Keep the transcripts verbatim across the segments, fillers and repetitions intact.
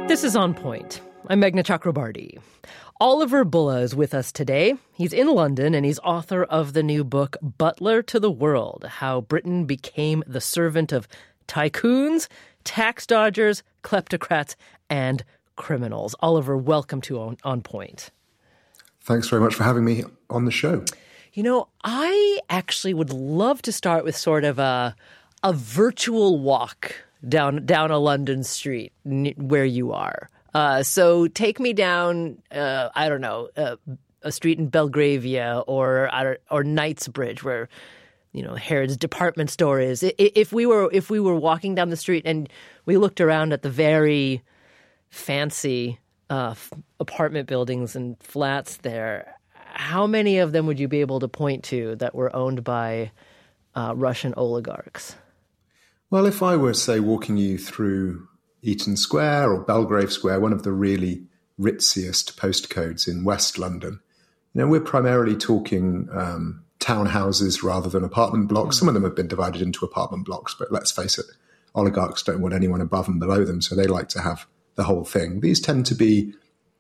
This is On Point. I'm Meghna Chakrabarty. Oliver Bullough is with us today. He's in London and he's author of the new book, Butler to the World, How Britain Became the Servant of Tycoons, Tax Dodgers, Kleptocrats, and Criminals. Oliver, welcome to On, On Point. Thanks very much for having me on the show. You know, I actually would love to start with sort of a, a virtual walk down down a London street where you are. Uh, so take me down, uh, I don't know, uh, a street in Belgravia or or Knightsbridge, where you know Harrods department store is. If we were if we were walking down the street and we looked around at the very fancy uh, apartment buildings and flats there, how many of them would you be able to point to that were owned by uh, Russian oligarchs? Well, if I were, say, walking you through Eaton Square or Belgrave Square, one of the really ritziest postcodes in West London, you know, we're primarily talking um, townhouses rather than apartment blocks. Mm. Some of them have been divided into apartment blocks, but let's face it, oligarchs don't want anyone above and below them, so they like to have the whole thing. These tend to be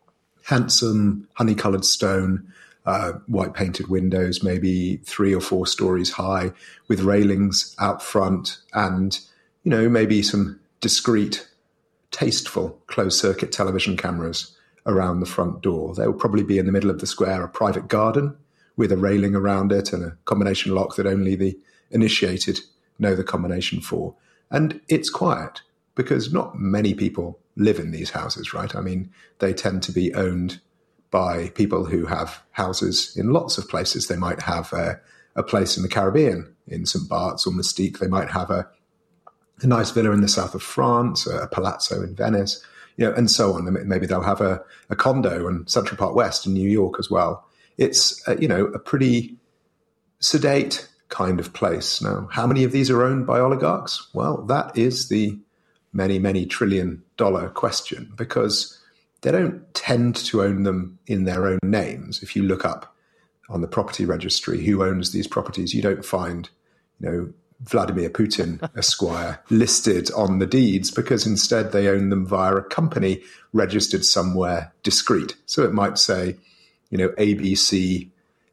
handsome, honey-coloured stone, uh, white-painted windows, maybe three or four stories high, with railings out front and, you know, maybe some discreet, tasteful closed-circuit television cameras around the front door. There will probably be in the middle of the square a private garden with a railing around it and a combination lock that only the initiated know the combination for. And it's quiet because not many people live in these houses, right? I mean, they tend to be owned by people who have houses in lots of places. They might have a, a place in the Caribbean, in Saint Bart's or Mystique. They might have a, a nice villa in the south of France, a palazzo in Venice, you know, and so on. Maybe they'll have a, a condo in Central Park West in New York as well. It's, uh, you know, a pretty sedate kind of place. Now, how many of these are owned by oligarchs? Well, that is the many, many trillion dollar question, because they don't tend to own them in their own names. If you look up on the property registry who owns these properties, you don't find, you know, Vladimir Putin Esquire listed on the deeds, because instead they own them via a company registered somewhere discreet. So it might say, you know, A B C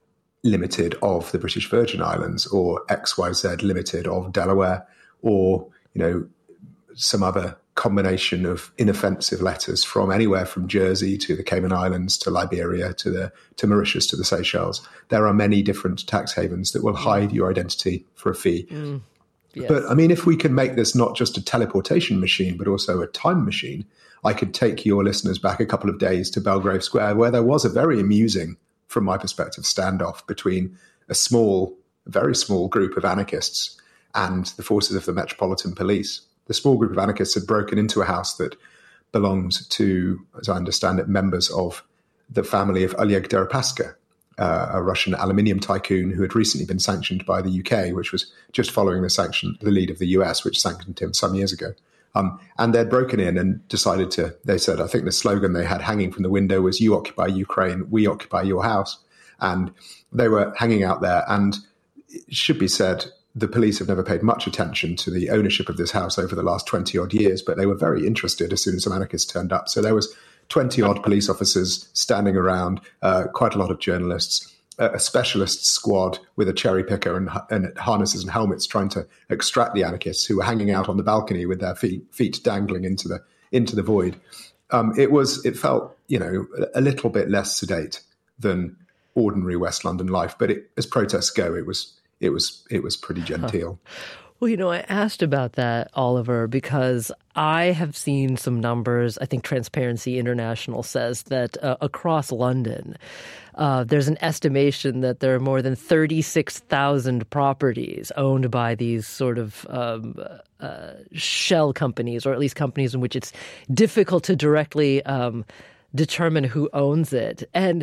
Limited of the British Virgin Islands, or X Y Z Limited of Delaware, or, you know, some other combination of inoffensive letters from anywhere from Jersey to the Cayman Islands to Liberia to the to Mauritius to the Seychelles. There are many different tax havens that will hide your identity for a fee. Mm, yes. But I mean, if we can make this not just a teleportation machine, but also a time machine, I could take your listeners back a couple of days to Belgrave Square, where there was a very amusing, from my perspective, standoff between a small, very small group of anarchists and the forces of the Metropolitan Police. The small group of anarchists had broken into a house that belonged to, as I understand it, members of the family of Oleg Deripaska, uh, a Russian aluminium tycoon who had recently been sanctioned by the U K, which was just following the sanction, the lead of the U S, which sanctioned him some years ago. Um, and they'd broken in and decided to, they said, I think the slogan they had hanging from the window was, "You occupy Ukraine, we occupy your house." And they were hanging out there. And it should be said, the police have never paid much attention to the ownership of this house over the last twenty odd years, but they were very interested as soon as some anarchists turned up. So there was twenty odd police officers standing around, uh, quite a lot of journalists, uh, a specialist squad with a cherry picker and, and harnesses and helmets trying to extract the anarchists who were hanging out on the balcony with their feet, feet dangling into the, into the void. Um, it was, it felt, you know, a little bit less sedate than ordinary West London life, but it, as protests go, it was, It was it was pretty genteel. Well, you know, I asked about that, Oliver, because I have seen some numbers. I think Transparency International says that uh, across London, uh, there's an estimation that there are more than thirty-six thousand properties owned by these sort of um, uh, shell companies, or at least companies in which it's difficult to directly um, determine who owns it. And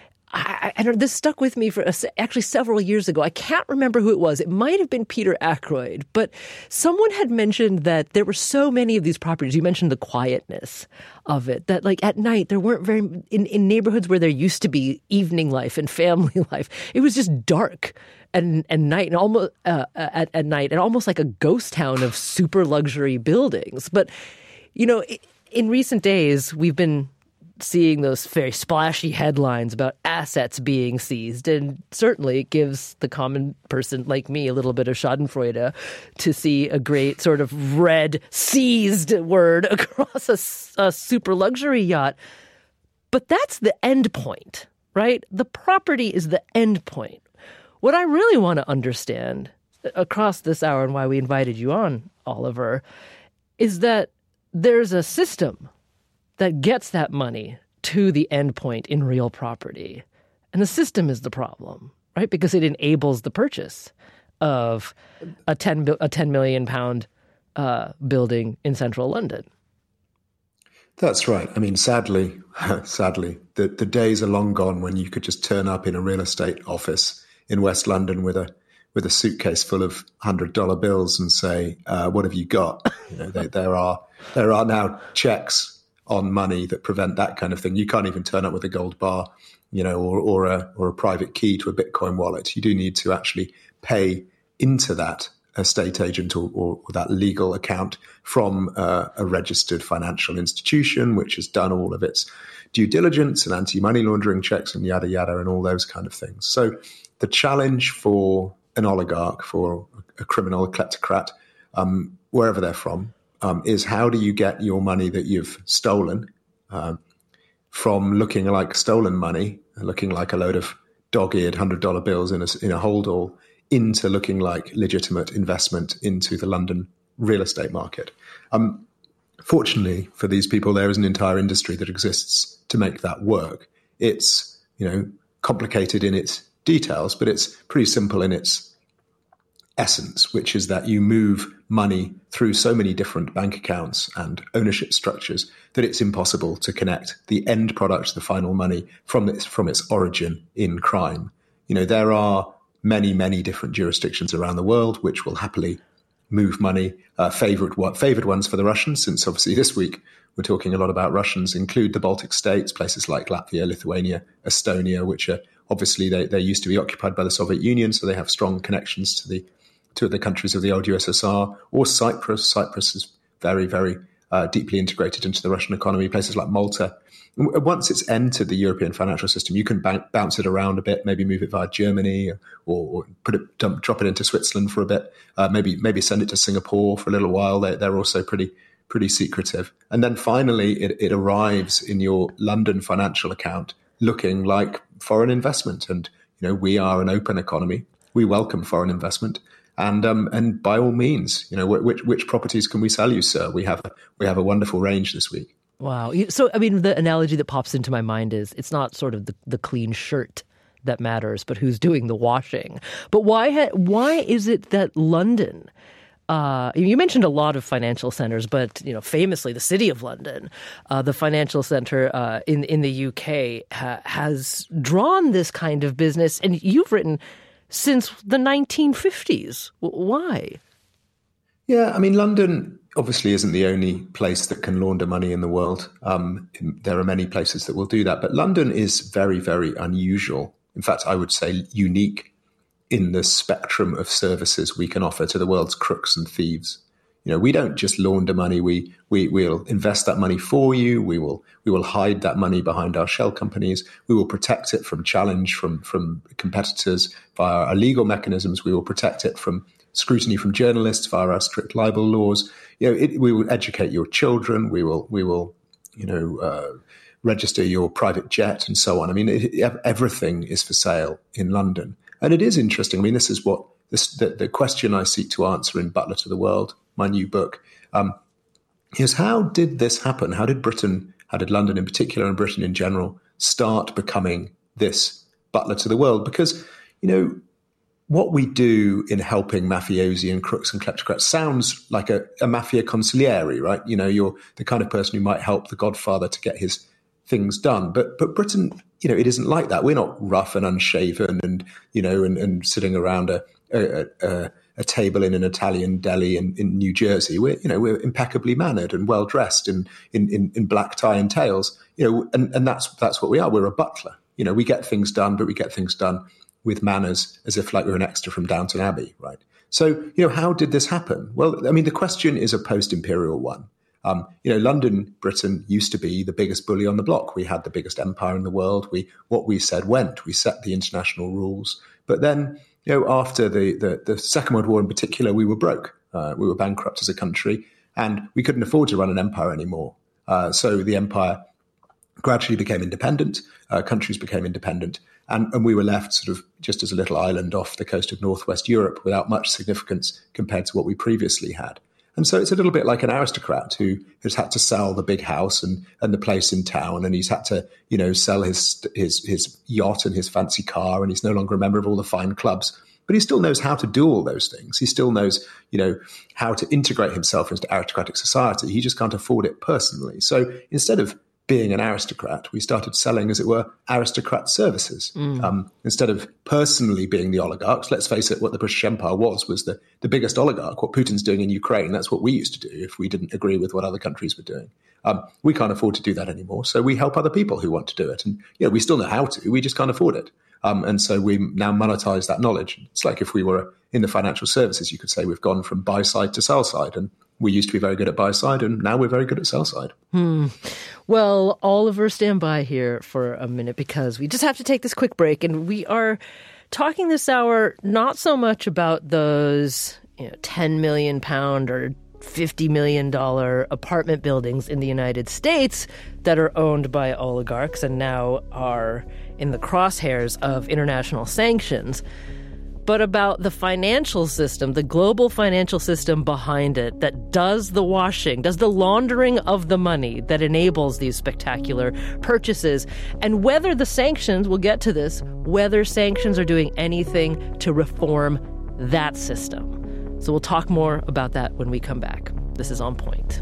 I, I don't, this stuck with me for actually several years ago. I can't remember who it was. It might have been Peter Ackroyd, but someone had mentioned that there were so many of these properties. You mentioned the quietness of it, that like at night there weren't very, in, in neighborhoods where there used to be evening life and family life, it was just dark and, and night and almost uh, at, at night and almost like a ghost town of super luxury buildings. But, you know, it, in recent days, we've been seeing those very splashy headlines about assets being seized. And certainly it gives the common person like me a little bit of schadenfreude to see a great sort of red seized word across a, a super luxury yacht. But that's the end point, right? The property is the end point. What I really want to understand across this hour and why we invited you on, Oliver, is that there's a system that gets that money to the end point in real property. And the system is the problem, right? Because it enables the purchase of a ten, a ten million pound uh, building in central London. That's right. I mean, sadly, sadly, the, the days are long gone when you could just turn up in a real estate office in West London with a with a suitcase full of hundred dollar bills and say, uh, "What have you got?" You know, they, there are there are now checks on money that prevent that kind of thing. You can't even turn up with a gold bar, you know, or or a or a private key to a Bitcoin wallet. You do need to actually pay into that estate agent or, or, or that legal account from uh, a registered financial institution, which has done all of its due diligence and anti-money laundering checks and yada yada and all those kind of things. So the challenge for an oligarch, for a criminal, a kleptocrat, um, wherever they're from, Um, is how do you get your money that you've stolen uh, from looking like stolen money, looking like a load of dog-eared hundred dollar bills in a, in a holdall, into looking like legitimate investment into the London real estate market. Um, fortunately for these people, there is an entire industry that exists to make that work. It's, you know, complicated in its details, but it's pretty simple in its essence, which is that you move money through so many different bank accounts and ownership structures that it's impossible to connect the end product, the final money, from its from its origin in crime. You know, there are many, many different jurisdictions around the world which will happily move money. Uh, favorite what favored ones for the Russians, since obviously this week we're talking a lot about Russians, include the Baltic states, places like Latvia, Lithuania, Estonia, which are obviously they, they used to be occupied by the Soviet Union, so they have strong connections to the to the countries of the old U S S R, or Cyprus. Cyprus is very, very uh, deeply integrated into the Russian economy. Places like Malta. Once it's entered the European financial system, you can b- bounce it around a bit, maybe move it via Germany, or, or put it, dump, drop it into Switzerland for a bit, uh, maybe maybe send it to Singapore for a little while. They, they're also pretty pretty secretive. And then finally, it, it arrives in your London financial account looking like foreign investment. And you know, we are an open economy. We welcome foreign investment. And um, and by all means, you know, which which properties can we sell you, sir? We have a, we have a wonderful range this week. Wow. So, I mean, the analogy that pops into my mind is it's not sort of the, the clean shirt that matters, but who's doing the washing. But why ha- why is it that London? Uh, you mentioned a lot of financial centers, but you know, famously, the City of London, uh, the financial center uh, in in the U K, ha- has drawn this kind of business, and you've written since the nineteen fifties. Why? Yeah, I mean, London obviously isn't the only place that can launder money in the world. Um, there are many places that will do that, but London is very, very unusual. In fact, I would say unique in the spectrum of services we can offer to the world's crooks and thieves. You know, we don't just launder money. We we will invest that money for you. We will we will hide that money behind our shell companies. We will protect it from challenge from from competitors via our legal mechanisms. We will protect it from scrutiny from journalists via our strict libel laws. You know, it, we will educate your children. We will we will you know uh, register your private jet and so on. I mean, it, everything is for sale in London, and it is interesting. I mean, this is what this, the, the question I seek to answer in Butler to the World, my new book, um, is how did this happen? How did Britain, how did London in particular and Britain in general start becoming this Butler to the World? Because, you know, what we do in helping mafiosi and crooks and kleptocrats sounds like a, a mafia consigliere, right? You know, you're the kind of person who might help the Godfather to get his things done. But but Britain, you know, it isn't like that. We're not rough and unshaven and, you know, and, and sitting around a, a, a a table in an Italian deli in, in New Jersey. We're, you know, we're impeccably mannered and well dressed in, in, in, in black tie and tails, you know, and, and that's, that's what we are. We're a butler. You know, we get things done, but we get things done with manners as if like we're an extra from Downton Abbey, right? So, you know, how did this happen? Well, I mean, the question is a post-imperial one. Um, you know, London, Britain used to be the biggest bully on the block. We had the biggest empire in the world. We what we said went. We set the international rules. But then, you know, after the the, the Second World War in particular, we were broke. Uh, we were bankrupt as a country, and we couldn't afford to run an empire anymore. Uh, so the empire gradually became independent. Uh, countries became independent. And, and we were left sort of just as a little island off the coast of northwest Europe without much significance compared to what we previously had. And so it's a little bit like an aristocrat who has had to sell the big house and, and the place in town, and he's had to, you know, sell his, his his yacht and his fancy car, and he's no longer a member of all the fine clubs. But he still knows how to do all those things. He still knows, you know, how to integrate himself into aristocratic society. He just can't afford it personally. So instead of being an aristocrat, we started selling, as it were, aristocrat services. Mm. Um, instead of personally being the oligarchs, let's face it, what the British Empire was, was the, the biggest oligarch. What Putin's doing in Ukraine, that's what we used to do if we didn't agree with what other countries were doing. Um, we can't afford to do that anymore, so we help other people who want to do it. And you know, we still know how to, we just can't afford it. Um, and so we now monetize that knowledge. It's like if we were in the financial services, you could say we've gone from buy side to sell side, and we used to be very good at buy side, and now we're very good at sell side. Hmm. Well, Oliver, stand by here for a minute because we just have to take this quick break. And we are talking this hour not so much about those you know, ten million pound or fifty million dollars apartment buildings in the United States that are owned by oligarchs and now are in the crosshairs of international sanctions, but about the financial system, the global financial system behind it that does the washing, does the laundering of the money that enables these spectacular purchases, and whether the sanctions, we'll get to this, whether sanctions are doing anything to reform that system. So we'll talk more about that when we come back. This is On Point.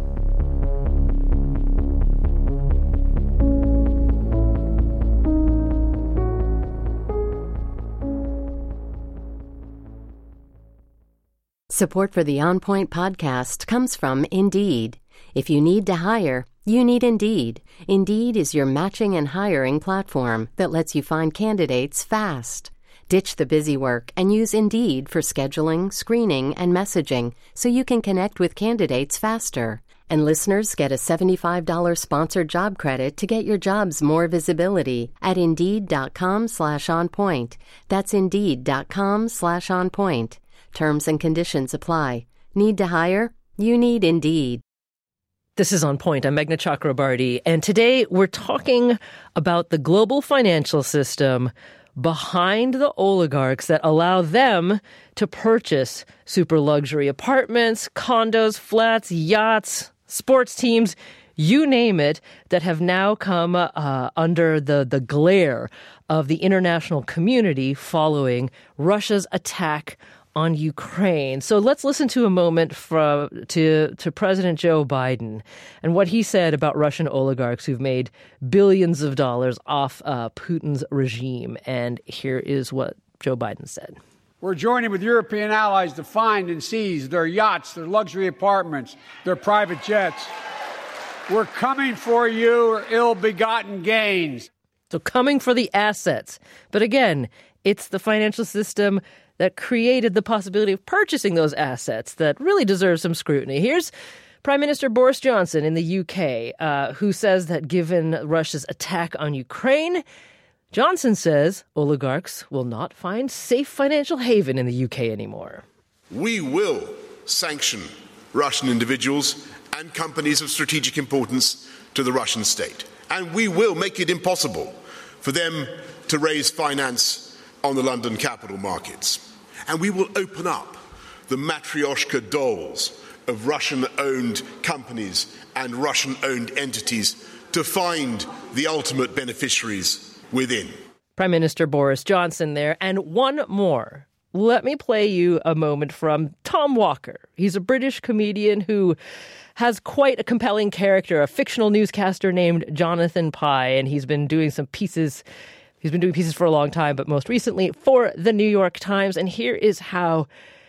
Support for the On Point podcast comes from Indeed. If you need to hire, you need Indeed. Indeed is your matching and hiring platform that lets you find candidates fast. Ditch the busy work and use Indeed for scheduling, screening, and messaging so you can connect with candidates faster. And listeners get a seventy-five dollars sponsored job credit to get your jobs more visibility at Indeed.com slash on point. That's Indeed.com slash on point. Terms and conditions apply. Need to hire? You need Indeed. This is On Point. I'm Meghna Chakrabarty, and today we're talking about the global financial system behind the oligarchs that allow them to purchase super luxury apartments, condos, flats, yachts, sports teams, you name it, that have now come uh, under the, the glare of the international community following Russia's attack on Ukraine. So let's listen to a moment from to to President Joe Biden and what he said about Russian oligarchs who've made billions of dollars off uh, Putin's regime. And here is what Joe Biden said. We're joining with European allies to find and seize their yachts, their luxury apartments, their private jets. We're coming for your ill-begotten gains. So coming for the assets. But again, it's the financial system that created the possibility of purchasing those assets that really deserve some scrutiny. Here's Prime Minister Boris Johnson in the U K, uh, who says that given Russia's attack on Ukraine, Johnson says oligarchs will not find safe financial haven in the U K anymore. We will sanction Russian individuals and companies of strategic importance to the Russian state. And we will make it impossible for them to raise finance on the London capital markets. And we will open up the matryoshka dolls of Russian-owned companies and Russian-owned entities to find the ultimate beneficiaries within. Prime Minister Boris Johnson there. And one more. Let me play you a moment from Tom Walker. He's a British comedian who has quite a compelling character, a fictional newscaster named Jonathan Pie, and he's been doing some pieces He's been doing pieces for a long time, but most recently for the New York Times. And here is how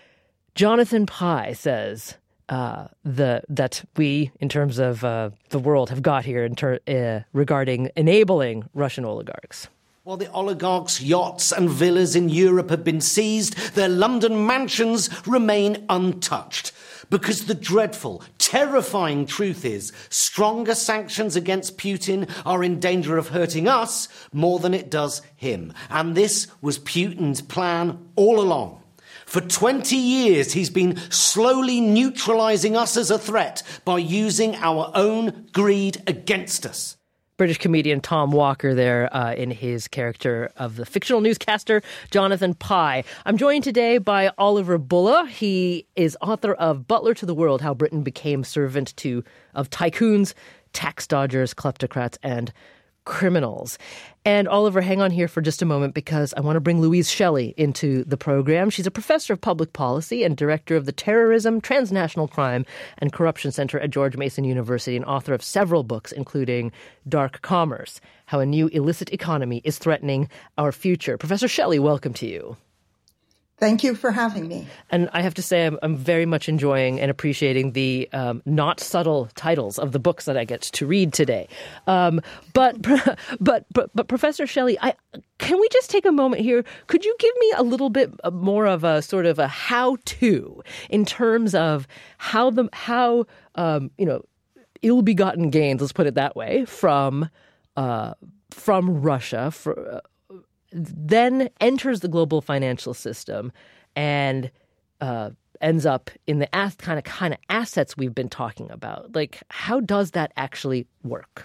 Jonathan Pie says uh, the that we, in terms of uh, the world, have got here in ter- uh, regarding enabling Russian oligarchs. While the oligarchs' yachts and villas in Europe have been seized, their London mansions remain untouched. Because the dreadful, terrifying truth is stronger sanctions against Putin are in danger of hurting us more than it does him. And this was Putin's plan all along. For twenty years, he's been slowly neutralizing us as a threat by using our own greed against us. British comedian Tom Walker there uh, in his character of the fictional newscaster Jonathan Pie. I'm joined today by Oliver Bullough. He is author of Butler to the World, How Britain Became Servant to of Tycoons, Tax Dodgers, Kleptocrats, and Criminals. And Oliver, hang on here for just a moment because I want to bring Louise Shelley into the program. She's a professor of public policy and director of the Terrorism, Transnational Crime, and Corruption Center at George Mason University and author of several books, including Dark Commerce, How a New Illicit Economy is Threatening Our Future. Professor Shelley, welcome to you. Thank you for having me. And I have to say, I'm, I'm very much enjoying and appreciating the um, not subtle titles of the books that I get to read today. Um, but, but, but, but, Professor Shelley, I, can we just take a moment here? Could you give me a little bit more of a sort of a how-to in terms of how the how um, you know ill-begotten gains, let's put it that way, from uh, from Russia for. Uh, then enters the global financial system and uh, ends up in the as- kind of kind of assets we've been talking about. Like, how does that actually work?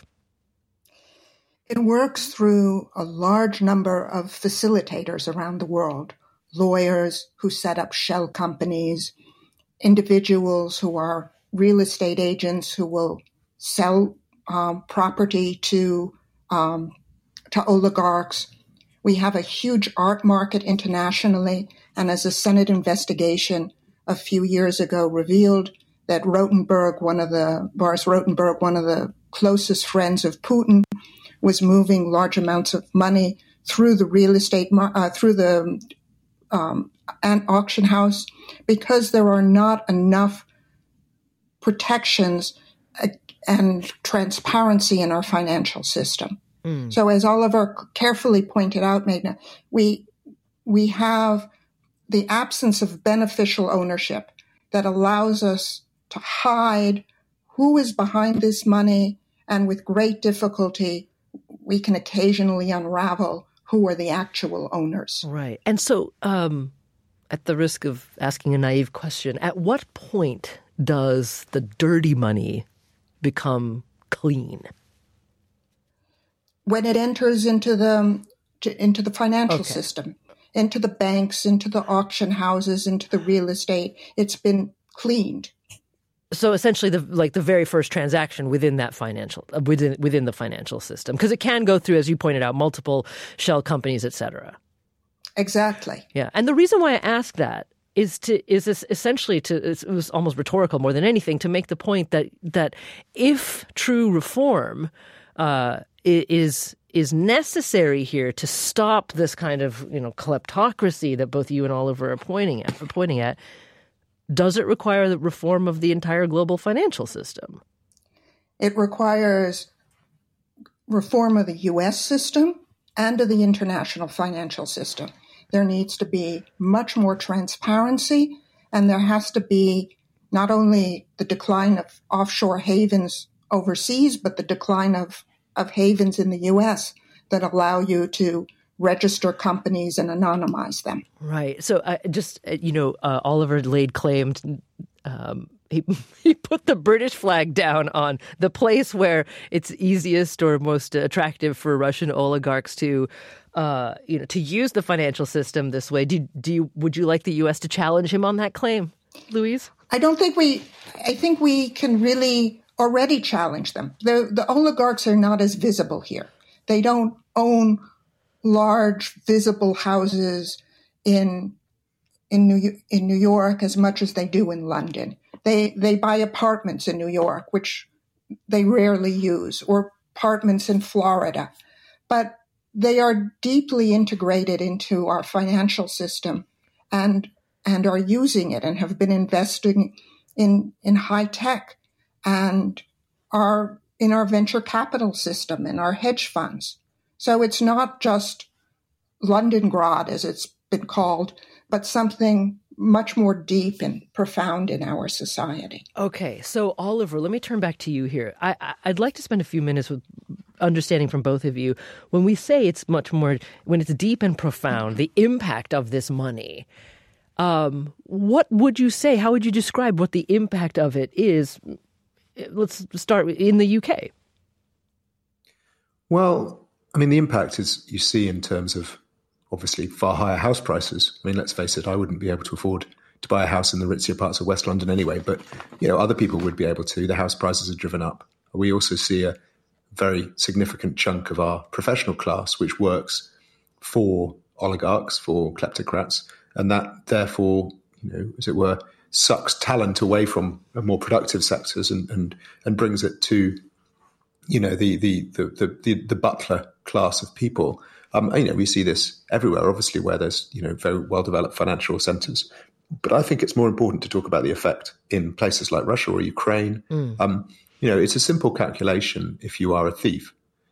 It works through a large number of facilitators around the world, lawyers who set up shell companies, individuals who are real estate agents who will sell um, property to um, to oligarchs. We have a huge art market internationally, and as a Senate investigation a few years ago revealed, that Rotenberg, one of the Boris Rotenberg, one of the closest friends of Putin, was moving large amounts of money through the real estate, uh, through the um, an auction house, because there are not enough protections and transparency in our financial system. Mm. So as Oliver carefully pointed out, Meghna, we we have the absence of beneficial ownership that allows us to hide who is behind this money, and with great difficulty, we can occasionally unravel who are the actual owners. Right. And so, um, at the risk of asking a naive question, at what point does the dirty money become clean? When it enters into the to, into the financial okay. system, into the banks, into the auction houses, into the real estate, it's been cleaned. So essentially, the like the very first transaction within that financial uh, within within the financial system, because it can go through, as you pointed out, multiple shell companies, et cetera. Exactly. Yeah, and the reason why I ask that is to is this essentially to it was almost rhetorical more than anything, to make the point that that if true reform uh, is is necessary here to stop this kind of you know kleptocracy that both you and Oliver are pointing at, are pointing at. Does it require the reform of the entire global financial system? It requires reform of the U S system and of the international financial system. There needs to be much more transparency, and there has to be not only the decline of offshore havens overseas, but the decline of, of havens in the U S that allow you to register companies and anonymize them. Right. So I uh, just, uh, you know, uh, Oliver laid claim, to, um, he, he put the British flag down on the place where it's easiest or most attractive for Russian oligarchs to, uh, you know, to use the financial system this way. Do, do you, would you like the U S to challenge him on that claim, Louise? I don't think we, I think we can really already challenge them. The, the oligarchs are not as visible here. They don't own large visible houses in in New in New York as much as they do in London. They they buy apartments in New York, which they rarely use, or apartments in Florida. But they are deeply integrated into our financial system and and are using it and have been investing in in high tech and are in our venture capital system and our hedge funds. So it's not just Londongrad, as it's been called, but something much more deep and profound in our society. Okay, so Oliver, let me turn back to you here. I, I'd like to spend a few minutes with understanding from both of you. When we say it's much more, when it's deep and profound, the impact of this money, um, what would you say, how would you describe what the impact of it is? Let's start in the U K. Well, I mean, the impact is you see in terms of obviously far higher house prices. I mean, let's face it, I wouldn't be able to afford to buy a house in the ritzier parts of West London anyway, but, you know, other people would be able to. The house prices are driven up. We also see a very significant chunk of our professional class which works for oligarchs, for kleptocrats, and that therefore, you know, as it were, sucks talent away from more productive sectors and and, and brings it to, you know, the the the the, the butler class of people. Um, you know, we see this everywhere, obviously, where there's, you know, very well-developed financial centers. But I think it's more important to talk about the effect in places like Russia or Ukraine. Mm. Um, you know, it's a simple calculation if you are a thief.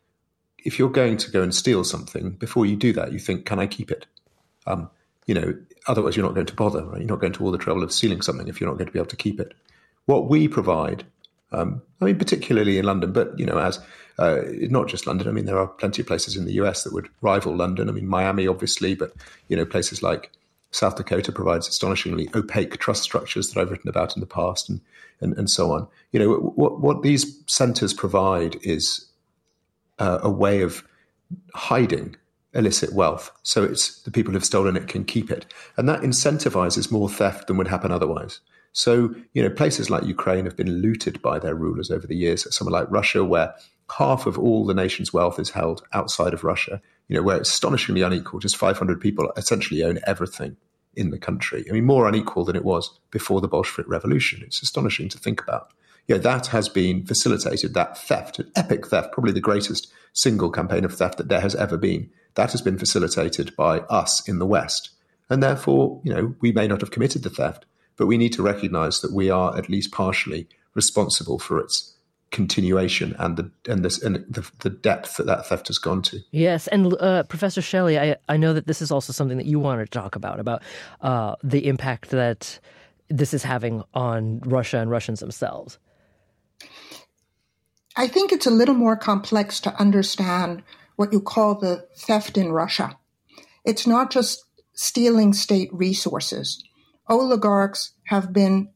If you're going to go and steal something, before you do that, you think, can I keep it? Um, you know, otherwise you're not going to bother, right? You're not going to all the trouble of stealing something if you're not going to be able to keep it. What we provide, um, I mean, particularly in London, but, you know, as uh, not just London. I mean, there are plenty of places in the U S that would rival London. I mean, Miami, obviously, but, you know, places like South Dakota provides astonishingly opaque trust structures that I've written about in the past, and and, and so on. You know, what what these centres provide is uh, a way of hiding illicit wealth. So it's the people who've stolen it can keep it. And that incentivizes more theft than would happen otherwise. So, you know, places like Ukraine have been looted by their rulers over the years. Somewhere like Russia, where half of all the nation's wealth is held outside of Russia, you know, where it's astonishingly unequal. Just five hundred people essentially own everything in the country. I mean, more unequal than it was before the Bolshevik Revolution. It's astonishing to think about. Yeah, that has been facilitated, that theft, an epic theft, probably the greatest single campaign of theft that there has ever been. That has been facilitated by us in the West. And therefore, you know, we may not have committed the theft, but we need to recognize that we are at least partially responsible for its continuation and the and this and the, the depth that that theft has gone to. Yes, and uh, Professor Shelley, I, I know that this is also something that you wanted to talk about, about uh, the impact that this is having on Russia and Russians themselves. I think it's a little more complex to understand what you call the theft in Russia. It's not just stealing state resources. Oligarchs have been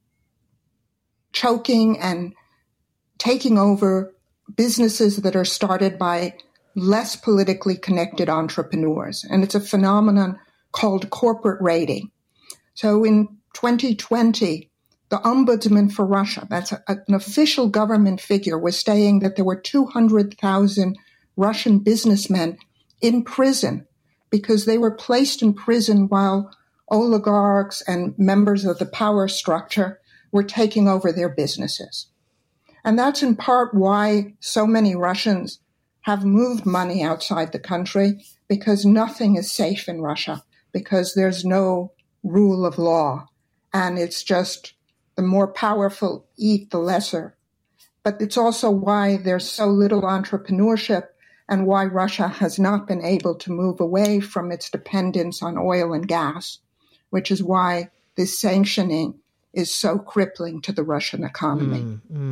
choking and taking over businesses that are started by less politically connected entrepreneurs. And it's a phenomenon called corporate raiding. So in twenty twenty, the Ombudsman for Russia, that's a, an official government figure, was saying that there were two hundred thousand Russian businessmen in prison because they were placed in prison while oligarchs and members of the power structure were taking over their businesses. And that's in part why so many Russians have moved money outside the country, because nothing is safe in Russia, because there's no rule of law. And it's just the more powerful eat, the lesser. But it's also why there's so little entrepreneurship and why Russia has not been able to move away from its dependence on oil and gas, which is why this sanctioning is so crippling to the Russian economy. Mm, mm.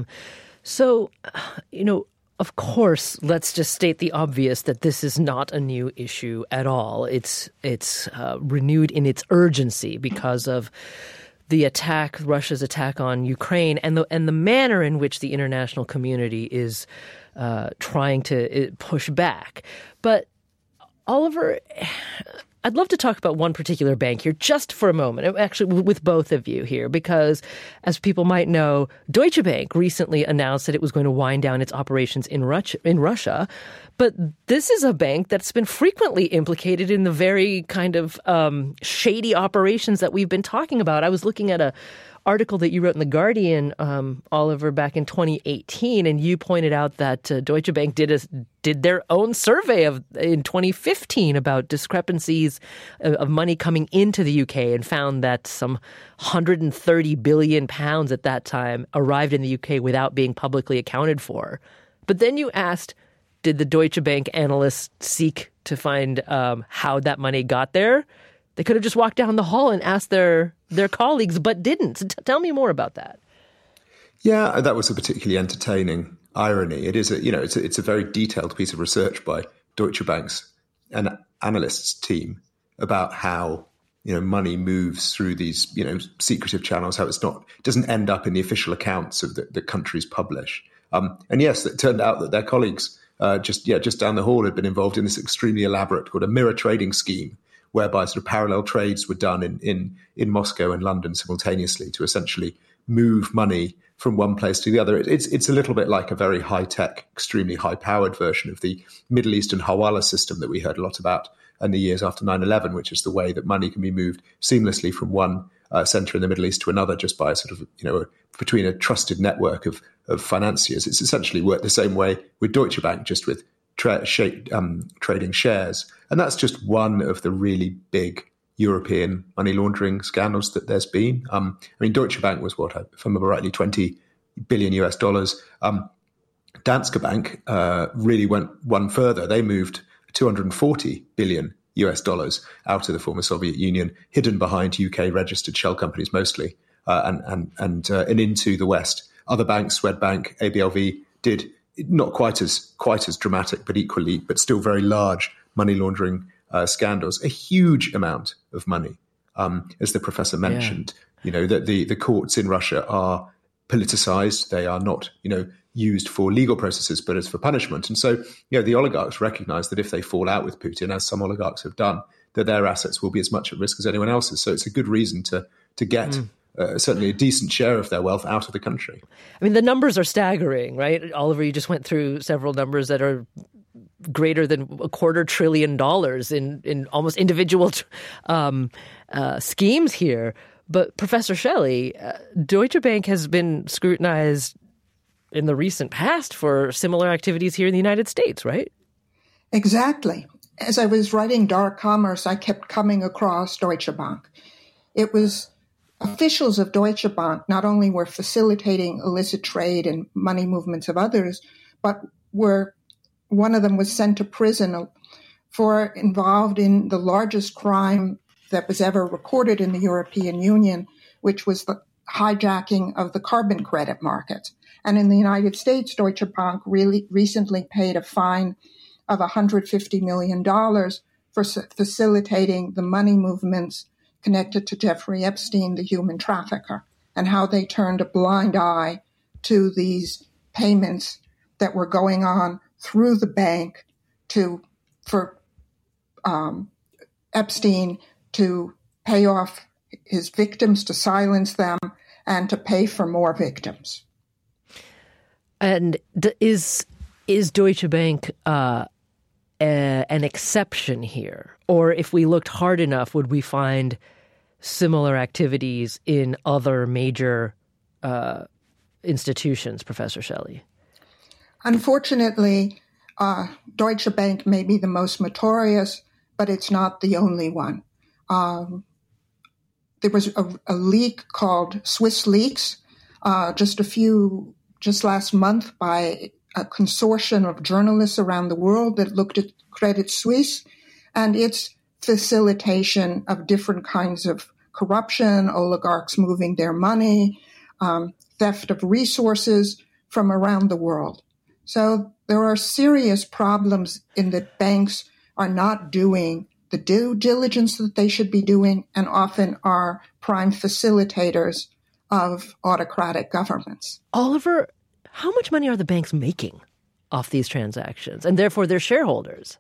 So, you know, of course, let's just state the obvious that this is not a new issue at all. It's it's uh, renewed in its urgency because of the attack, Russia's attack on Ukraine, and the and the manner in which the international community is uh, trying to push back. But Oliver, I'd love to talk about one particular bank here just for a moment, actually with both of you here, because as people might know, Deutsche Bank recently announced that it was going to wind down its operations in Russia, in Russia. But this is a bank that's been frequently implicated in the very kind of um, shady operations that we've been talking about. I was looking at a article that you wrote in The Guardian, um, Oliver, back in twenty eighteen, and you pointed out that uh, Deutsche Bank did a, did their own survey of in twenty fifteen about discrepancies of, of money coming into the U K and found that some one hundred thirty billion pounds at that time arrived in the U K without being publicly accounted for. But then you asked, did the Deutsche Bank analysts seek to find um, how that money got there? They could have just walked down the hall and asked their their colleagues, but didn't. T- tell me more about that. Yeah, that was a particularly entertaining irony. It is a, you know, it's a, it's a very detailed piece of research by Deutsche Bank's an analysts team about how, you know, money moves through these, you know, secretive channels, how it's not, it doesn't end up in the official accounts of the, the countries publish. Um, and yes, it turned out that their colleagues uh, just, yeah, just down the hall had been involved in this extremely elaborate, called a mirror trading scheme, whereby sort of parallel trades were done in, in, in Moscow and London simultaneously to essentially move money from one place to the other. It, it's it's a little bit like a very high-tech, extremely high-powered version of the Middle Eastern Hawala system that we heard a lot about in the years after nine eleven, which is the way that money can be moved seamlessly from one uh, center in the Middle East to another just by a sort of, you know, a, between a trusted network of, of financiers. It's essentially worked the same way with Deutsche Bank, just with tra- shape, um, trading shares. And that's just one of the really big European money laundering scandals that there's been. Um, I mean, Deutsche Bank was what, if I remember rightly, twenty billion U S dollars. Um, Danske Bank uh, really went one further. They moved two hundred forty billion U S dollars out of the former Soviet Union, hidden behind U K registered shell companies mostly, uh, and and and uh, and into the West. Other banks, Swedbank, A B L V, did not quite as quite as dramatic, but equally, but still very large money laundering Uh, scandals, a huge amount of money. Um, as the professor mentioned, yeah. you know, that the, the courts in Russia are politicized. They are not, you know, used for legal processes, but as for punishment. And so, you know, the oligarchs recognize that if they fall out with Putin, as some oligarchs have done, that their assets will be as much at risk as anyone else's. So it's a good reason to to get mm. uh, certainly a decent share of their wealth out of the country. I mean, the numbers are staggering, right? Oliver, you just went through several numbers that are greater than a quarter trillion dollars in, in almost individual um, uh, schemes here. But Professor Shelley, uh, Deutsche Bank has been scrutinized in the recent past for similar activities here in the United States, right? Exactly. As I was writing Dark Commerce, I kept coming across Deutsche Bank. It was officials of Deutsche Bank not only were facilitating illicit trade and money movements of others, but were one of them was sent to prison for involved in the largest crime that was ever recorded in the European Union, which was the hijacking of the carbon credit market. And in the United States, Deutsche Bank really recently paid a fine of one hundred fifty million dollars for facilitating the money movements connected to Jeffrey Epstein, the human trafficker, and how they turned a blind eye to these payments that were going on through the bank to for um, Epstein to pay off his victims, to silence them, and to pay for more victims. And is is Deutsche Bank uh, a, an exception here? Or if we looked hard enough, would we find similar activities in other major uh, institutions, Professor Shelley? Unfortunately, uh, Deutsche Bank may be the most notorious, but it's not the only one. Um, there was a, a leak called Swiss Leaks uh, just a few, just last month by a consortium of journalists around the world that looked at Credit Suisse and its facilitation of different kinds of corruption, oligarchs moving their money, um, theft of resources from around the world. So there are serious problems in that banks are not doing the due diligence that they should be doing and often are prime facilitators of autocratic governments. Oliver, how much money are the banks making off these transactions and therefore their shareholders?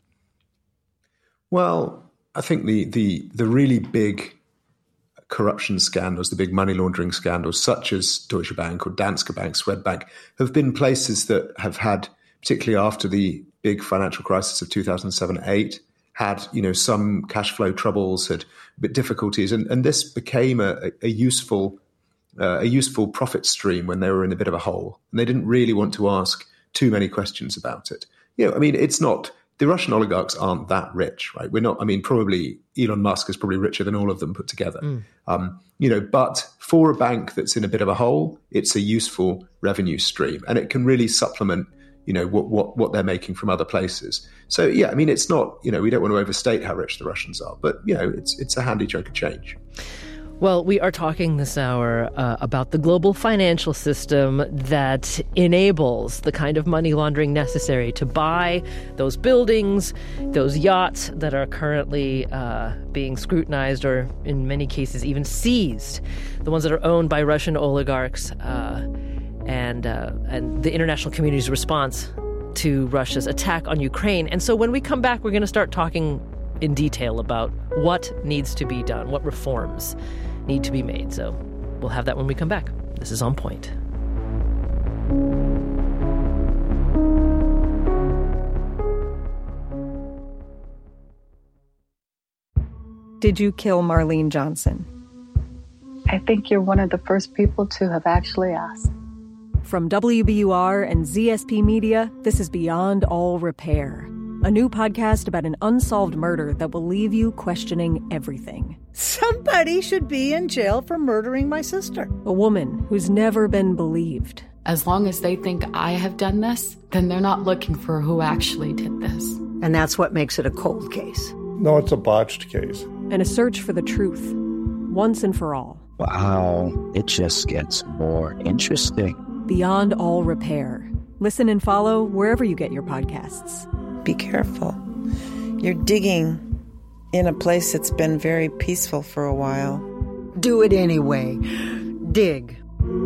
Well, I think the the the really big corruption scandals, the big money laundering scandals, such as Deutsche Bank or Danske Bank, Swedbank, have been places that have had, particularly after the big financial crisis of two thousand seven eight, had, you know, some cash flow troubles, had a bit difficulties, and, and this became a, a useful uh, a useful profit stream when they were in a bit of a hole, and they didn't really want to ask too many questions about it. You know, I mean, it's not. The Russian oligarchs aren't that rich, right? We're not, I mean, probably Elon Musk is probably richer than all of them put together. Mm. Um, you know, but for a bank that's in a bit of a hole, it's a useful revenue stream and it can really supplement, you know, what, what, what they're making from other places. So, yeah, I mean, it's not, you know, we don't want to overstate how rich the Russians are, but, you know, it's it's a handy chunk of change. Well, we are talking this hour uh, about the global financial system that enables the kind of money laundering necessary to buy those buildings, those yachts that are currently uh, being scrutinized or, in many cases, even seized, the ones that are owned by Russian oligarchs, uh, and uh, and the international community's response to Russia's attack on Ukraine. And so when we come back, we're going to start talking in detail about what needs to be done, what reforms need to be made. So we'll have that when we come back. This is On Point. Did you kill Marlene Johnson? I think you're one of the first people to have actually asked. From W B U R and Z S P Media, this is Beyond All Repair, a new podcast about an unsolved murder that will leave you questioning everything. Somebody should be in jail for murdering my sister. A woman who's never been believed. As long as they think I have done this, then they're not looking for who actually did this. And that's what makes it a cold case. No, it's a botched case. And a search for the truth, once and for all. Wow, it just gets more interesting. Beyond All Repair. Listen and follow wherever you get your podcasts. Be careful. You're digging in a place that's been very peaceful for a while. Do it anyway. Dig.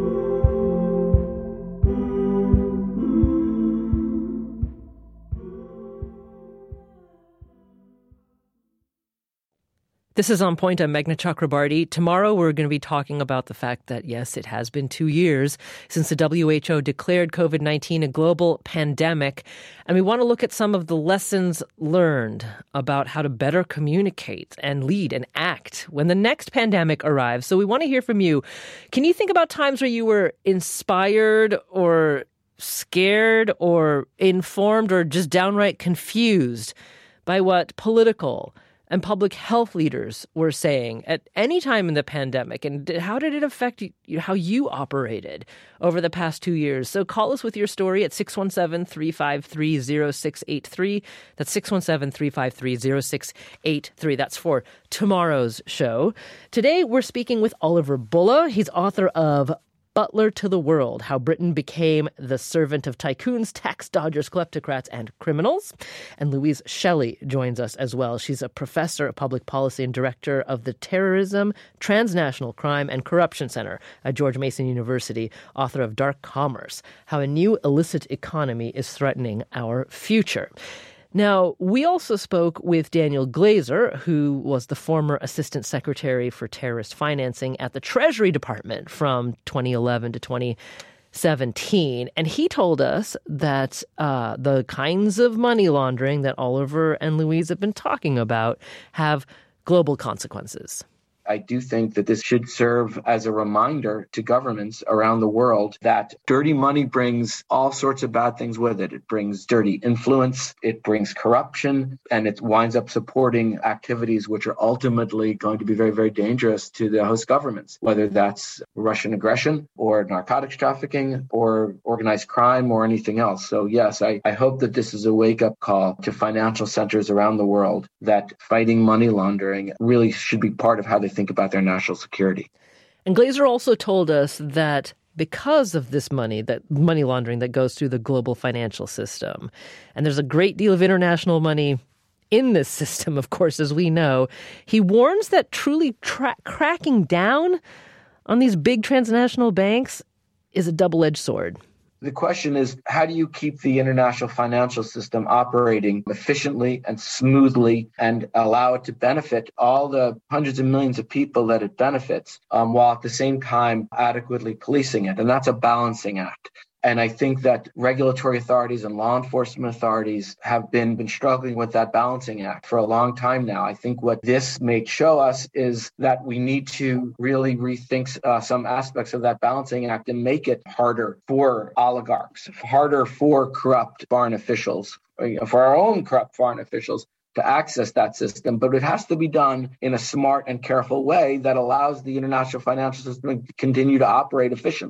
This is On Point. I'm Meghna Chakrabarty. Tomorrow we're going to be talking about the fact that, yes, it has been two years since the W H O declared COVID nineteen a global pandemic. And we want to look at some of the lessons learned about how to better communicate and lead and act when the next pandemic arrives. So we want to hear from you. Can you think about times where you were inspired or scared or informed or just downright confused by what political and public health leaders were saying at any time in the pandemic? And how did it affect you, how you operated over the past two years? So call us with your story at six one seven, three five three, zero six eight three. That's six one seven, three five three, zero six eight three. That's for tomorrow's show. Today, we're speaking with Oliver Bullough. He's author of Butler to the World, How Britain Became the Servant of Tycoons, Tax Dodgers, Kleptocrats, and Criminals. And Louise Shelley joins us as well. She's a professor of public policy and director of the Terrorism, Transnational Crime, and Corruption Center at George Mason University, author of Dark Commerce, How a New Illicit Economy is Threatening Our Future. Now, we also spoke with Daniel Glazer, who was the former Assistant Secretary for Terrorist Financing at the Treasury Department from twenty eleven to twenty seventeen. And he told us that uh, the kinds of money laundering that Oliver and Louise have been talking about have global consequences. I do think that this should serve as a reminder to governments around the world that dirty money brings all sorts of bad things with it. It brings dirty influence, it brings corruption, and it winds up supporting activities which are ultimately going to be very, very dangerous to the host governments, whether that's Russian aggression or narcotics trafficking or organized crime or anything else. So yes, I, I hope that this is a wake-up call to financial centers around the world that fighting money laundering really should be part of how they think about their national security. And Glazer also told us that because of this money, that money laundering that goes through the global financial system, and there's a great deal of international money in this system, of course, as we know, he warns that truly tra- cracking down on these big transnational banks is a double-edged sword. The question is, how do you keep the international financial system operating efficiently and smoothly and allow it to benefit all the hundreds of millions of people that it benefits, um, while at the same time adequately policing it? And that's a balancing act. And I think that regulatory authorities and law enforcement authorities have been, been struggling with that balancing act for a long time now. I think what this may show us is that we need to really rethink uh, some aspects of that balancing act and make it harder for oligarchs, harder for corrupt foreign officials, for our own corrupt foreign officials to access that system. But it has to be done in a smart and careful way that allows the international financial system to continue to operate efficiently.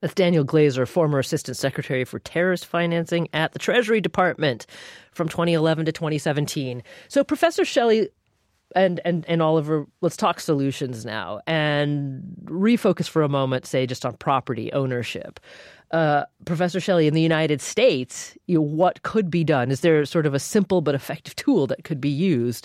That's Daniel Glazer, former Assistant Secretary for Terrorist Financing at the Treasury Department from twenty eleven to twenty seventeen. So, Professor Shelley and, and, and Oliver, let's talk solutions now and refocus for a moment, say, just on property ownership. Uh, Professor Shelley, in the United States, you know, what could be done? Is there sort of a simple but effective tool that could be used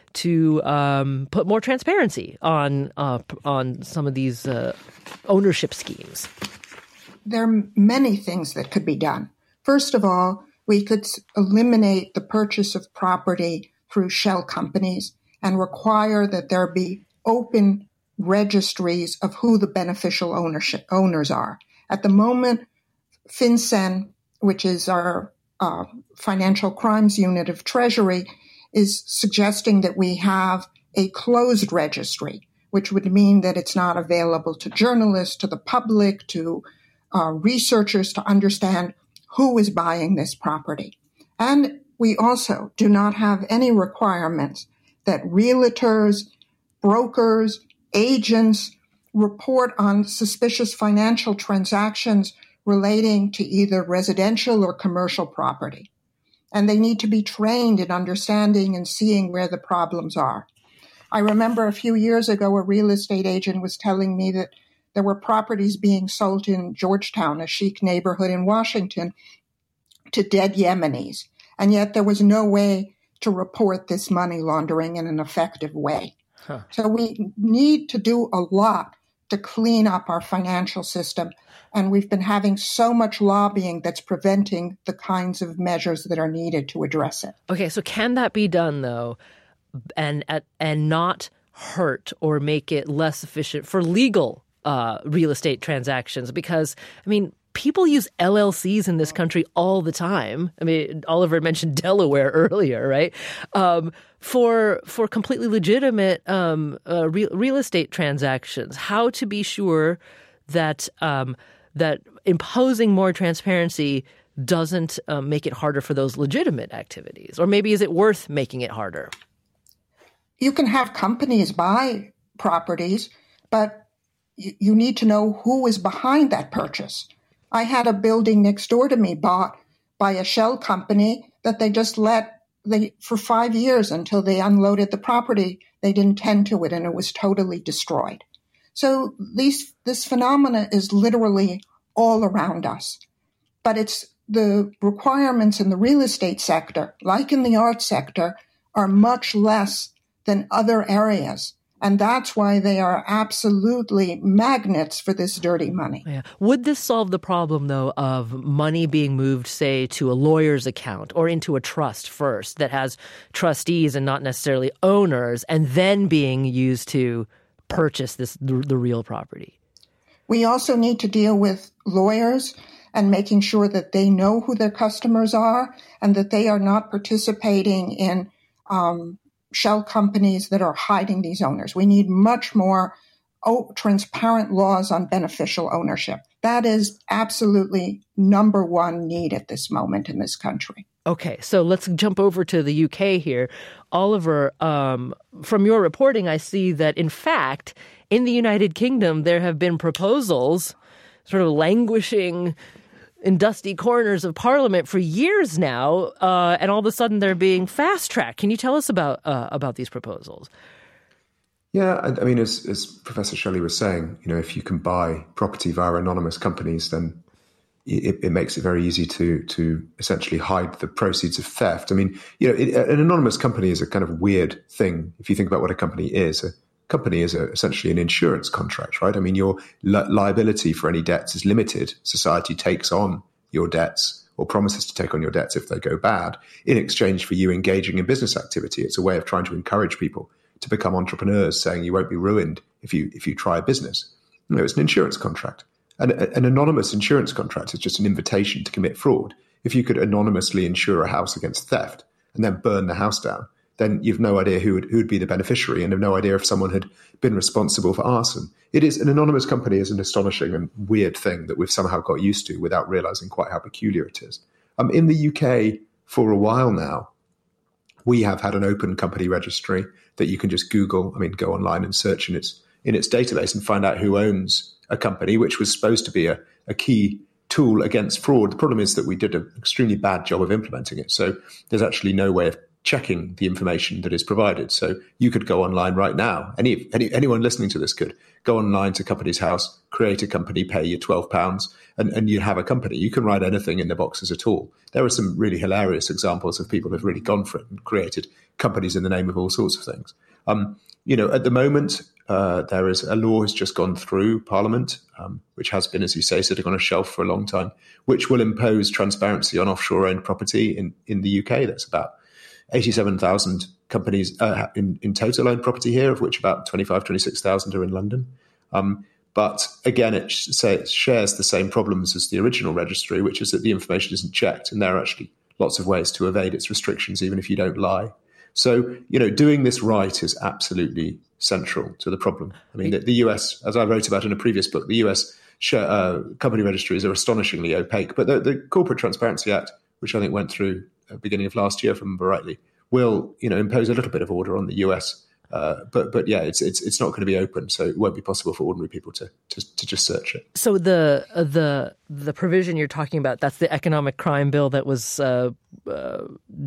to um, put more transparency on uh, on some of these uh, ownership schemes? There are many things that could be done. First of all, we could eliminate the purchase of property through shell companies and require that there be open registries of who the beneficial ownership owners are. At the moment, FinCEN, which is our uh, financial crimes unit of Treasury, is suggesting that we have a closed registry, which would mean that it's not available to journalists, to the public, to uh, researchers to understand who is buying this property. And we also do not have any requirements that realtors, brokers, agents report on suspicious financial transactions relating to either residential or commercial property. And they need to be trained in understanding and seeing where the problems are. I remember a few years ago, a real estate agent was telling me that there were properties being sold in Georgetown, a chic neighborhood in Washington, to dead Yemenis. And yet there was no way to report this money laundering in an effective way. Huh. So we need to do a lot to clean up our financial system. And we've been having so much lobbying that's preventing the kinds of measures that are needed to address it. Okay, so can that be done, though, and and not hurt or make it less efficient for legal uh, real estate transactions? Because, I mean, people use L L Cs in this country all the time. I mean, Oliver mentioned Delaware earlier, right? Um, for for completely legitimate um, uh, real, real estate transactions. How to be sure that um, that imposing more transparency doesn't uh, make it harder for those legitimate activities? Or maybe is it worth making it harder? You can have companies buy properties, but you, you need to know who is behind that purchase. I had a building next door to me bought by a shell company that they just let they for five years until they unloaded the property. They didn't tend to it, and it was totally destroyed. So these, this phenomena is literally all around us. But it's the requirements in the real estate sector, like in the arts sector, are much less than other areas. And that's why they are absolutely magnets for this dirty money. Yeah. Would this solve the problem, though, of money being moved, say, to a lawyer's account or into a trust first that has trustees and not necessarily owners, and then being used to purchase this the, the real property? We also need to deal with lawyers and making sure that they know who their customers are and that they are not participating in um, shell companies that are hiding these owners. We need much more oh, transparent laws on beneficial ownership. That is absolutely number one need at this moment in this country. Okay, so let's jump over to the U K here. Oliver, um, from your reporting, I see that, in fact, in the United Kingdom, there have been proposals sort of languishing in dusty corners of Parliament for years now, uh, and all of a sudden they're being fast-tracked. Can you tell us about uh, about these proposals? Yeah, I, I mean, as, as Professor Shelley was saying, you know, if you can buy property via anonymous companies, then it, it makes it very easy to to essentially hide the proceeds of theft. I mean, you know, it, an anonymous company is a kind of weird thing if you think about what a company is. A company is a, essentially an insurance contract, right? I mean, your li- liability for any debts is limited. Society takes on your debts or promises to take on your debts if they go bad in exchange for you engaging in business activity. It's a way of trying to encourage people to become entrepreneurs, saying you won't be ruined if you if you try a business. You know, it's an insurance contract. And an anonymous insurance contract is just an invitation to commit fraud. If you could anonymously insure a house against theft and then burn the house down, then you've no idea who would, who would be the beneficiary and have no idea if someone had been responsible for arson. It is an anonymous company is an astonishing and weird thing that we've somehow got used to without realizing quite how peculiar it is. Um, in the U K, for a while now, we have had an open company registry that you can just Google. I mean, go online and search, and it's in its database and find out who owns a company, which was supposed to be a, a key tool against fraud. The problem is that we did an extremely bad job of implementing it. So there's actually no way of checking the information that is provided. So you could go online right now. Any, any anyone listening to this could go online to Companies House, create a company, pay you twelve pounds, and, and you have a company. You can write anything in the boxes at all. There are some really hilarious examples of people who have really gone for it and created companies in the name of all sorts of things. Um, you know, at the moment, uh, there is a law has just gone through Parliament, um, which has been, as you say, sitting on a shelf for a long time, which will impose transparency on offshore-owned property in, in the U K. That's about eighty-seven thousand companies uh, in, in total owned property here, of which about twenty-five, twenty-six thousand are in London. Um, but again, it, say it shares the same problems as the original registry, which is that the information isn't checked. And there are actually lots of ways to evade its restrictions, even if you don't lie. So, you know, doing this right is absolutely central to the problem. I mean, the, the U S, as I wrote about in a previous book, the U S share, uh, company registries are astonishingly opaque. But the, the Corporate Transparency Act, which I think went through at the beginning of last year, if I remember rightly, will, you know, impose a little bit of order on the U S. Uh, but but yeah, it's it's it's not going to be open, so it won't be possible for ordinary people to to, to just search it. So the uh, the the provision you're talking about, that's the economic crime bill that was uh, uh,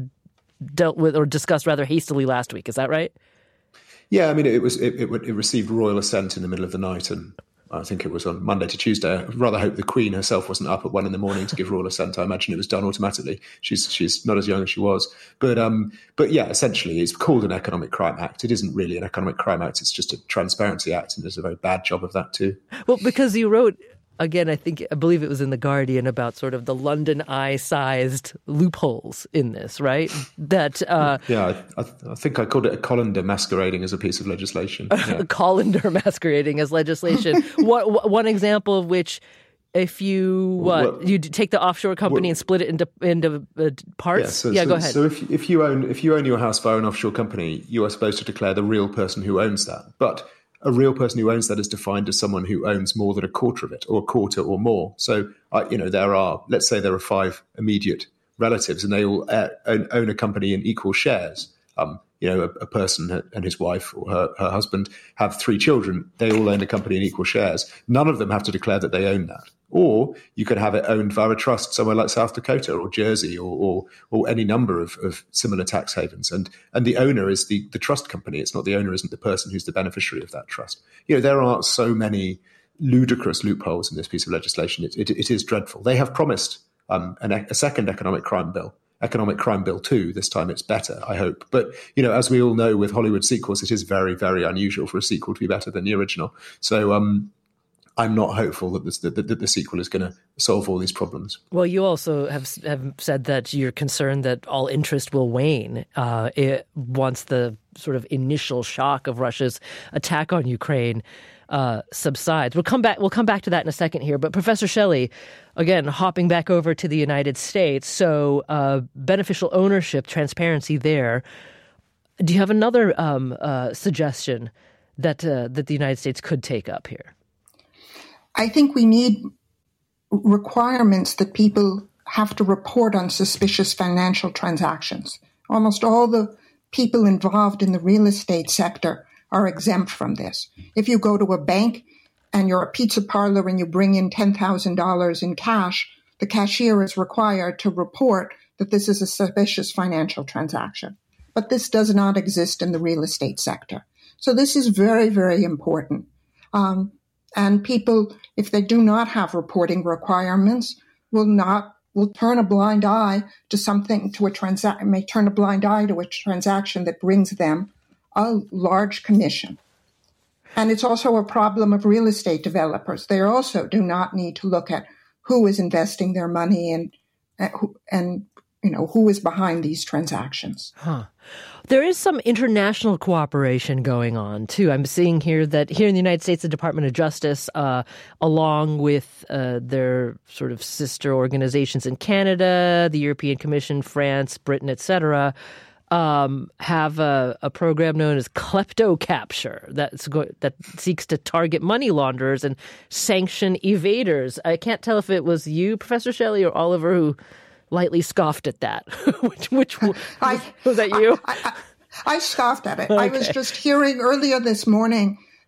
dealt with or discussed rather hastily last week. Is that right? Yeah, I mean, it was it, it, it received royal assent in the middle of the night, and I think it was on Monday to Tuesday. I rather hope the Queen herself wasn't up at one in the morning to give royal assent. I imagine it was done automatically. She's she's not as young as she was. But um, but yeah, essentially it's called an Economic Crime Act. It isn't really an Economic Crime Act. It's just a Transparency Act, and there's a very bad job of that too. Well, because you wrote, again, I think, I believe it was in The Guardian, about sort of the London Eye-sized loopholes in this, right? That uh, Yeah, I, I think I called it a colander masquerading as a piece of legislation. Yeah. A colander masquerading as legislation. what, one example of which, if you what well, you take the offshore company well, and split it into into uh, parts. Yeah, so, yeah so, go ahead. So if if you own if you own your house via an offshore company, you are supposed to declare the real person who owns that. But a real person who owns that is defined as someone who owns more than a quarter of it, or a quarter or more. So, uh, you know, there are, let's say there are five immediate relatives, and they all uh, own, own a company in equal shares. Um, you know, a, a person and his wife or her, her husband have three children. They all own a company in equal shares. None of them have to declare that they own that. Or you could have it owned via a trust somewhere like South Dakota or Jersey or or, or any number of, of similar tax havens. And and the owner is the, the trust company. It's not the owner isn't the person who's the beneficiary of that trust. You know, there are so many ludicrous loopholes in this piece of legislation. It, it, it is dreadful. They have promised um, an, a second economic crime bill. Economic Crime Bill two. This time it's better, I hope. But, you know, as we all know with Hollywood sequels, it is very, very unusual for a sequel to be better than the original. So um, I'm not hopeful that, this, that, that the sequel is going to solve all these problems. Well, you also have have said that you're concerned that all interest will wane uh, it, once the sort of initial shock of Russia's attack on Ukraine Uh, subsides. We'll come back. We'll come back to that in a second here. But Professor Shelley, again, hopping back over to the United States. So uh, beneficial ownership, transparency there. Do you have another um, uh, suggestion that uh, that the United States could take up here? I think we need requirements that people have to report on suspicious financial transactions. Almost all the people involved in the real estate sector are exempt from this. If you go to a bank and you're a pizza parlor and you bring in ten thousand dollars in cash, the cashier is required to report that this is a suspicious financial transaction. But this does not exist in the real estate sector. So this is very, very important. Um, and people, if they do not have reporting requirements, will not will turn a blind eye to something, to a transaction, may turn a blind eye to a transaction that brings them a large commission. And it's also a problem of real estate developers. They also do not need to look at who is investing their money and, and you know, who is behind these transactions. Huh. There is some international cooperation going on, too. I'm seeing here that here in the United States, the Department of Justice, uh, along with uh, their sort of sister organizations in Canada, the European Commission, France, Britain, et cetera, Um, have a, a program known as Klepto Capture that's go- that seeks to target money launderers and sanction evaders. I can't tell if it was you, Professor Shelley, or Oliver, who lightly scoffed at that. which which I, was that you? I, I, I scoffed at it. Okay. I was just hearing earlier this morning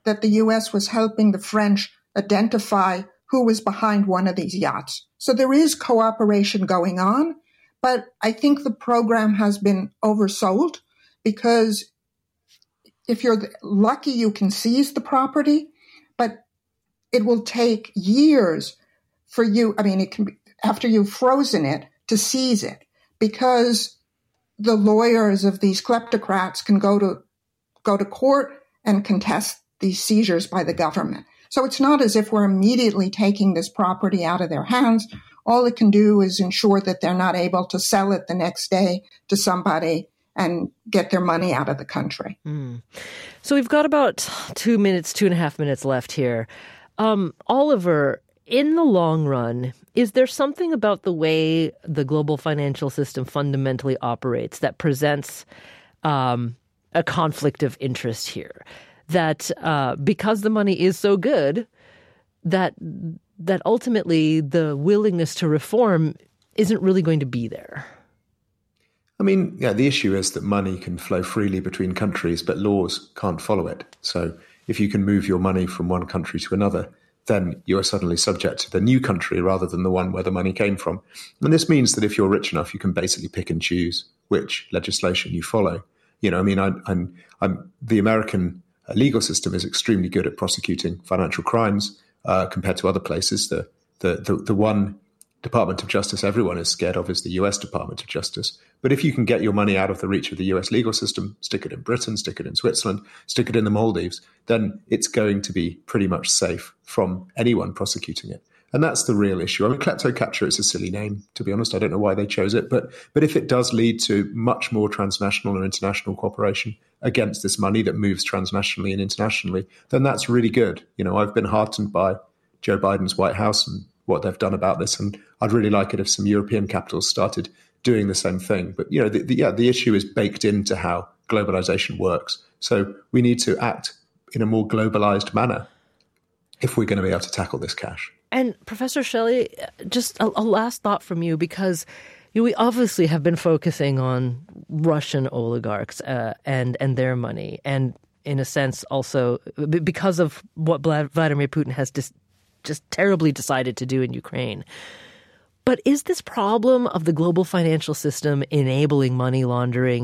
that the U S was helping the French identify who was behind one of these yachts. So there is cooperation going on, but I think the program has been oversold because if you're lucky, you can seize the property, but it will take years for you. I mean, it can be after you've frozen it to seize it because the lawyers of these kleptocrats can go to go to court and contest these seizures by the government. So it's not as if we're immediately taking this property out of their hands. All it can do is ensure that they're not able to sell it the next day to somebody and get their money out of the country. Mm. So we've got about two minutes, two and a half minutes left here. Um, Oliver, in the long run, is there something about the way the global financial system fundamentally operates that presents um, a conflict of interest here? That uh, because the money is so good, that that ultimately the willingness to reform isn't really going to be there. I mean, yeah, the issue is that money can flow freely between countries, but laws can't follow it. So if you can move your money from one country to another, then you are suddenly subject to the new country rather than the one where the money came from. And this means that if you're rich enough, you can basically pick and choose which legislation you follow. You know, I mean, I'm, I'm, I'm the American legal system is extremely good at prosecuting financial crimes uh, compared to other places. The, the the the one Department of Justice everyone is scared of is the U S Department of Justice. But if you can get your money out of the reach of the U S legal system, stick it in Britain, stick it in Switzerland, stick it in the Maldives, then it's going to be pretty much safe from anyone prosecuting it. And that's the real issue. I mean, klepto capture is a silly name, to be honest. I don't know why they chose it. But but if it does lead to much more transnational and international cooperation against this money that moves transnationally and internationally, then that's really good. You know, I've been heartened by Joe Biden's White House and what they've done about this. And I'd really like it if some European capitals started doing the same thing. But, you know, the, the, yeah, the issue is baked into how globalization works. So we need to act in a more globalized manner if we're going to be able to tackle this cash. And Professor Shelley, just a, a last thought from you, because you know, we obviously have been focusing on Russian oligarchs uh, and and their money, and in a sense also because of what Vladimir Putin has dis- just terribly decided to do in Ukraine. But is this problem of the global financial system enabling money laundering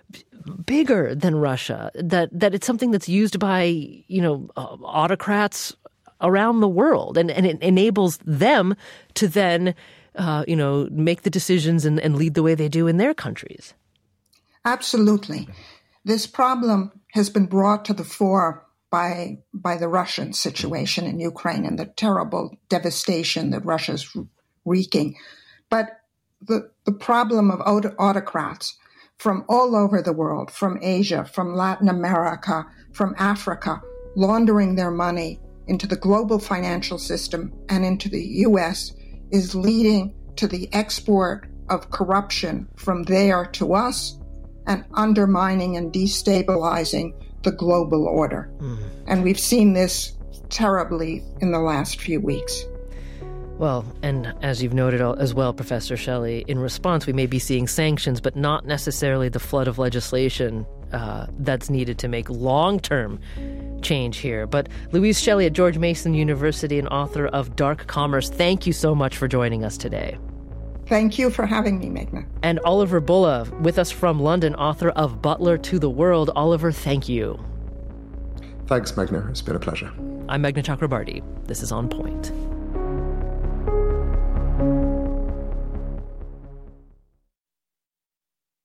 bigger than Russia? That that it's something that's used by you know uh, autocrats around the world, and, and it enables them to then, uh, you know, make the decisions and, and lead the way they do in their countries. Absolutely. This problem has been brought to the fore by by the Russian situation in Ukraine and the terrible devastation that Russia's wreaking. But the, the problem of aut- autocrats from all over the world, from Asia, from Latin America, from Africa, laundering their money into the global financial system and into the U S is leading to the export of corruption from there to us and undermining and destabilizing the global order. Mm. And we've seen this terribly in the last few weeks. Well, and as you've noted as well, Professor Shelley, in response, we may be seeing sanctions, but not necessarily the flood of legislation uh, that's needed to make long-term change here. But Louise Shelley at George Mason University and author of Dark Commerce, thank you so much for joining us today. Thank you for having me, Meghna. And Oliver Bullough, with us from London, author of Butler to the World. Oliver, thank you. Thanks, Meghna. It's been a pleasure. I'm Meghna Chakrabarty. This is On Point.